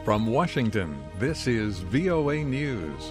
From Washington, this is VOA News.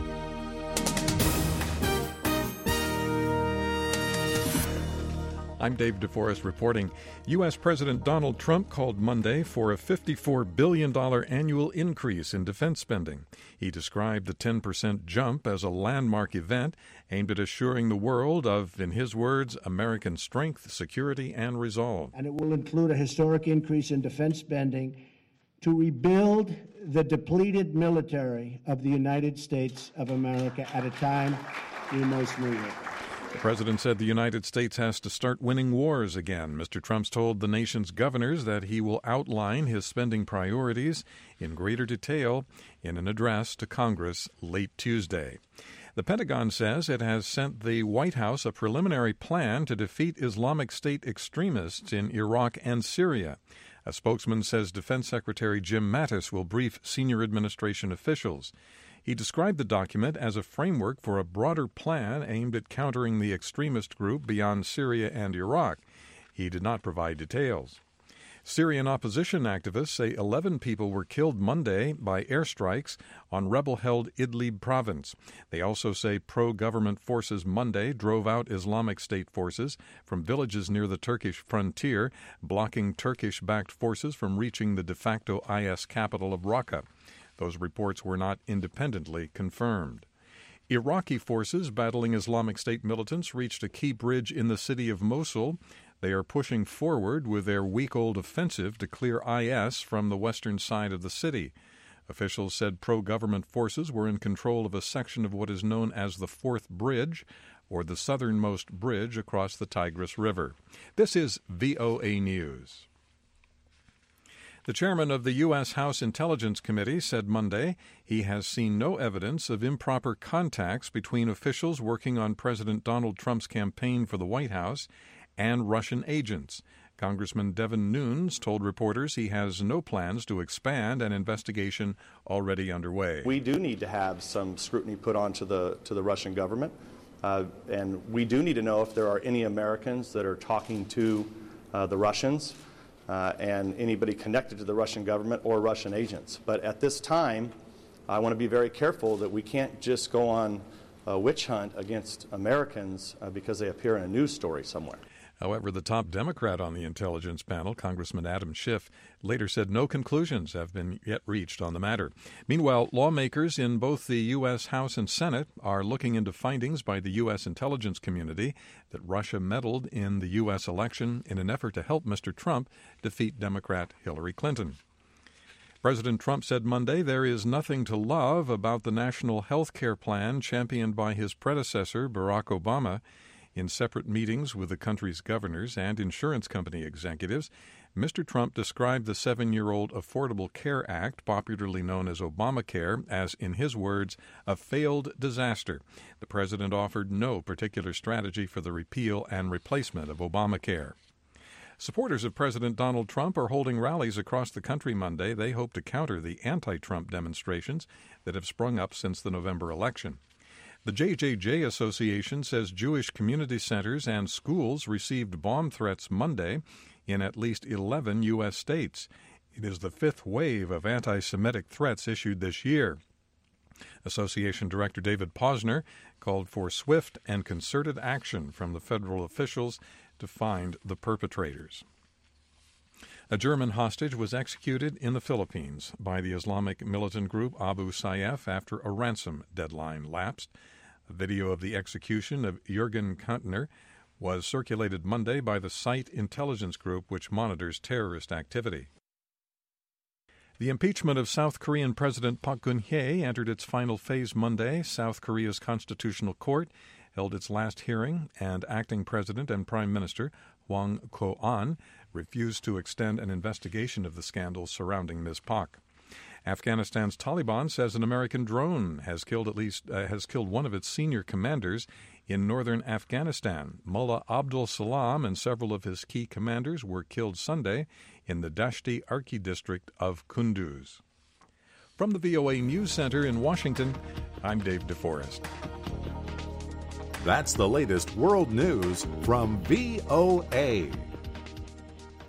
I'm Dave DeForest reporting. U.S. President Donald Trump called Monday for a $54 billion annual increase in defense spending. He described the 10% jump as a landmark event aimed at assuring the world of, in his words, American strength, security, and resolve. And it will include a historic increase in defense spending to rebuild the depleted military of the United States of America at a time we most need it. The president said the United States has to start winning wars again. Mr. Trump told the nation's governors that he will outline his spending priorities in greater detail in an address to Congress late Tuesday. The Pentagon says it has sent the White House a preliminary plan to defeat Islamic State extremists in Iraq and Syria. A spokesman says Defense Secretary Jim Mattis will brief senior administration officials. He described the document as a framework for a broader plan aimed at countering the extremist group beyond Syria and Iraq. He did not provide details. Syrian opposition activists say 11 people were killed Monday by airstrikes on rebel-held Idlib province. They also say pro-government forces Monday drove out Islamic State forces from villages near the Turkish frontier, blocking Turkish-backed forces from reaching the de facto IS capital of Raqqa. Those reports were not independently confirmed. Iraqi forces battling Islamic State militants reached a key bridge in the city of Mosul. They are pushing forward with their week-old offensive to clear IS from the western side of the city. Officials said pro-government forces were in control of a section of what is known as the Fourth Bridge, or the southernmost bridge across the Tigris River. This is VOA News. The chairman of the U.S. House Intelligence Committee said Monday he has seen no evidence of improper contacts between officials working on President Donald Trump's campaign for the White House and Russian agents. Congressman Devin Nunes told reporters he has no plans to expand an investigation already underway. We do need to have some scrutiny put onto the Russian government, and we do need to know if there are any Americans that are talking to the Russians. And anybody connected to the Russian government or Russian agents. But at this time, I want to be very careful that we can't just go on a witch hunt against Americans because they appear in a news story somewhere. However, the top Democrat on the intelligence panel, Congressman Adam Schiff, later said no conclusions have been yet reached on the matter. Meanwhile, lawmakers in both the U.S. House and Senate are looking into findings by the U.S. intelligence community that Russia meddled in the U.S. election in an effort to help Mr. Trump defeat Democrat Hillary Clinton. President Trump said Monday there is nothing to love about the national health care plan championed by his predecessor, Barack Obama. In separate meetings with the country's governors and insurance company executives, Mr. Trump described the 7-year-old Affordable Care Act, popularly known as Obamacare, as, in his words, a failed disaster. The president offered no particular strategy for the repeal and replacement of Obamacare. Supporters of President Donald Trump are holding rallies across the country Monday. They hope to counter the anti-Trump demonstrations that have sprung up since the November election. The JJJ Association says Jewish community centers and schools received bomb threats Monday in at least 11 U.S. states. It is the fifth wave of anti-Semitic threats issued this year. Association Director David Posner called for swift and concerted action from the federal officials to find the perpetrators. A German hostage was executed in the Philippines by the Islamic militant group Abu Sayyaf after a ransom deadline lapsed. A video of the execution of Jürgen Kantner was circulated Monday by the SITE intelligence group which monitors terrorist activity. The impeachment of South Korean President Park Geun-hye entered its final phase Monday. South Korea's Constitutional Court held its last hearing, and acting President and Prime Minister Hwang Ko-an refused to extend an investigation of the scandals surrounding Ms. Park. Afghanistan's Taliban says an American drone has killed one of its senior commanders in northern Afghanistan. Mullah Abdul Salam and several of his key commanders were killed Sunday in the Dashti Arki district of Kunduz. From the VOA News Center in Washington, I'm Dave DeForest. That's the latest world news from VOA.